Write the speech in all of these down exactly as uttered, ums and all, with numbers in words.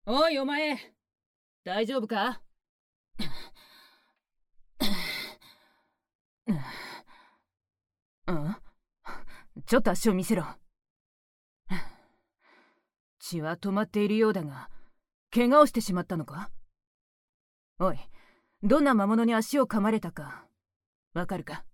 おいお前、大丈夫か？うん？ちょっと足を見せろ。血は止まっているようだが、怪我をしてしまったのか？おい、どんな魔物に足を噛まれたかわかるか？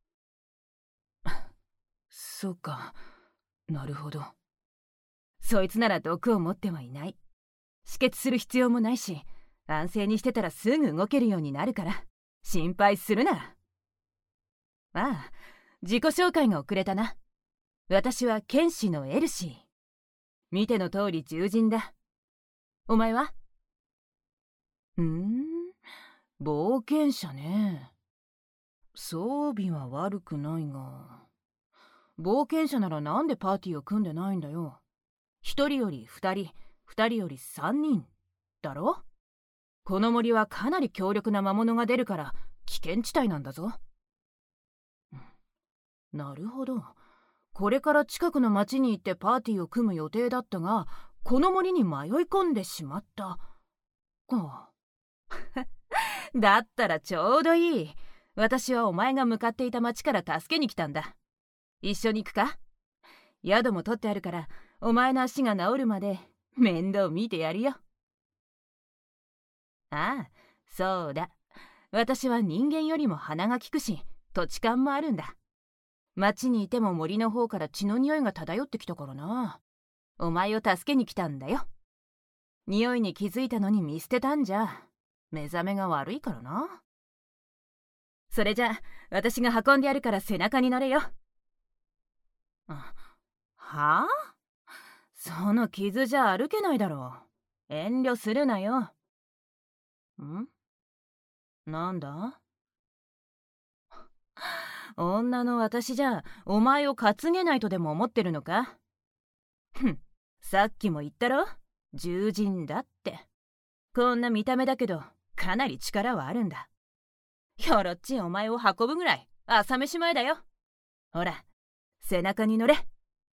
そうか、なるほど。そいつなら毒を持ってはいない。止血する必要もないし、安静にしてたらすぐ動けるようになるから心配するな。ああ、自己紹介が遅れたな。私は剣士のエルシー。見ての通り獣人だ。お前は？んー冒険者ね。装備は悪くないが、冒険者ならなんでパーティーを組んでないんだよ。一人より二人、二人より三人だろ？この森はかなり強力な魔物が出るから危険地帯なんだぞ。なるほど。これから近くの町に行ってパーティーを組む予定だったが、この森に迷い込んでしまった。か。だったらちょうどいい。私はお前が向かっていた町から助けに来たんだ。一緒に行くか？宿も取ってあるから、お前の足が治るまで面倒見てやるよ。ああ、そうだ。私は人間よりも鼻が利くし、土地勘もあるんだ。町にいても森の方から血の匂いが漂ってきたからな。お前を助けに来たんだよ。匂いに気づいたのに見捨てたんじゃ、目覚めが悪いからな。それじゃ、私が運んでやるから背中に乗れよ。はあ？その傷じゃ歩けないだろう。遠慮するなよ。ん？なんだ？女の私じゃお前を担げないとでも思ってるのか？ふん、さっきも言ったろ、獣人だって。こんな見た目だけどかなり力はあるんだ。よろっちお前を運ぶぐらい朝飯前だよ。ほら、背中に乗れ。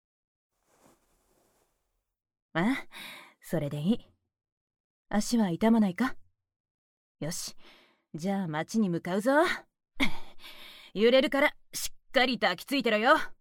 あ、それでいい。足は痛まないか？よし、じゃあ町に向かうぞ。揺れるからしっかり抱きついてろよ。